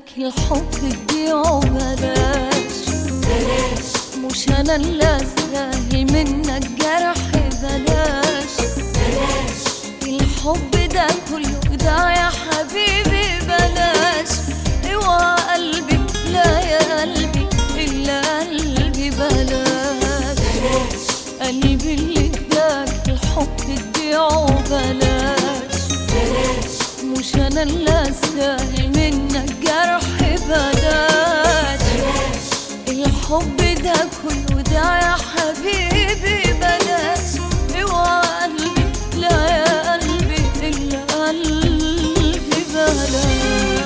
اداك الحب تبيعه بلاش بلاش، مش انا اللي استاهل منك جرح بلاش بلاش، الحب ده كله ده يا حبيبي بلاش، اوعى قلبي لا يا قلبي الا قلبي بلاش بلاش، قلبي اللي اداك الحب تبيعه بلاش بلاش، مش انا اللي استاهل منك جرح بلاش بلاش، الحب ده كله ده يا حبيبي بلاش، اوعى قلبي لا يا قلبي الا قلبي بلاش.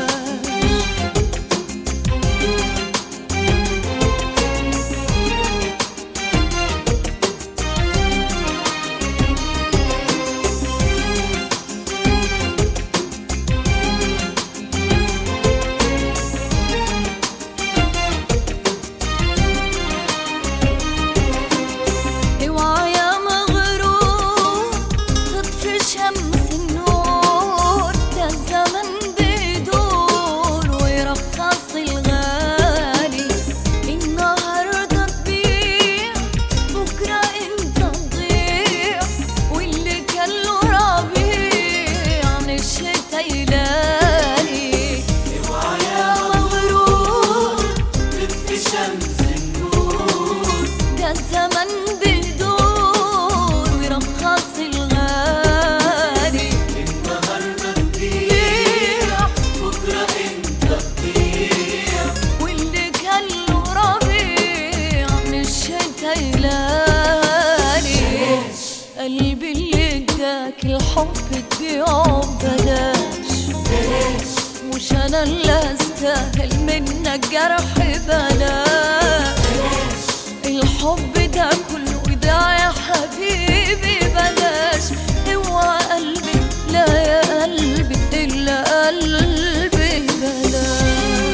قلبي اللي اداك الحب تبيعه بلاش بلاش، مش انا اللي استاهل منك جرح بلاش بلاش، الحب ده كله ده يا حبيبي بلاش، اوعى قلبي لا يا قلبي الا قلبي بلاش.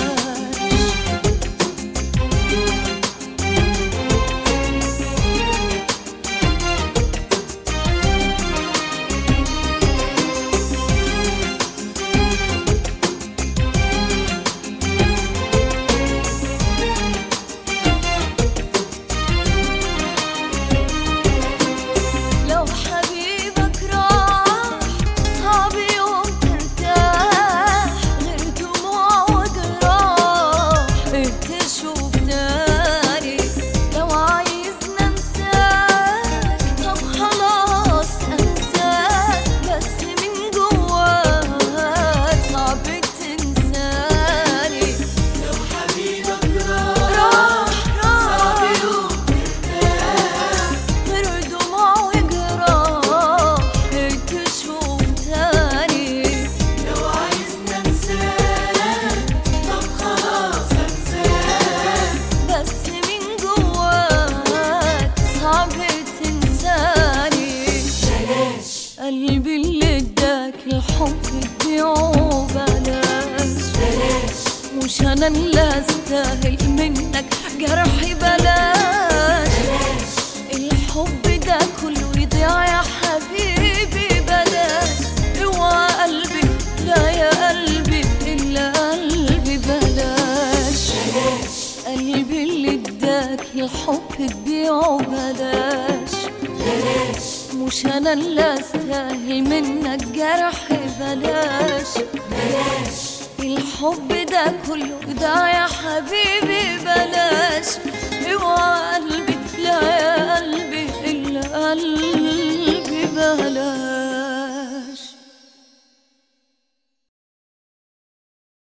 قلبي اللي اداك الحب تبيعه بلاش بلاش، مش انا اللي استاهل منك جرحي بلاش بلاش، الحب ده كله يضيع يا حبيبي بلاش، اوعى قلبي لا يا قلبي الا قلبي بلاش بلاش، قلبي اللي اداك الحب تبيعه بلاش بلاش، مش انا اللي استاهل منك جرح بلاش بلاش، الحب ده كله ده يا حبيبي بلاش، اوعى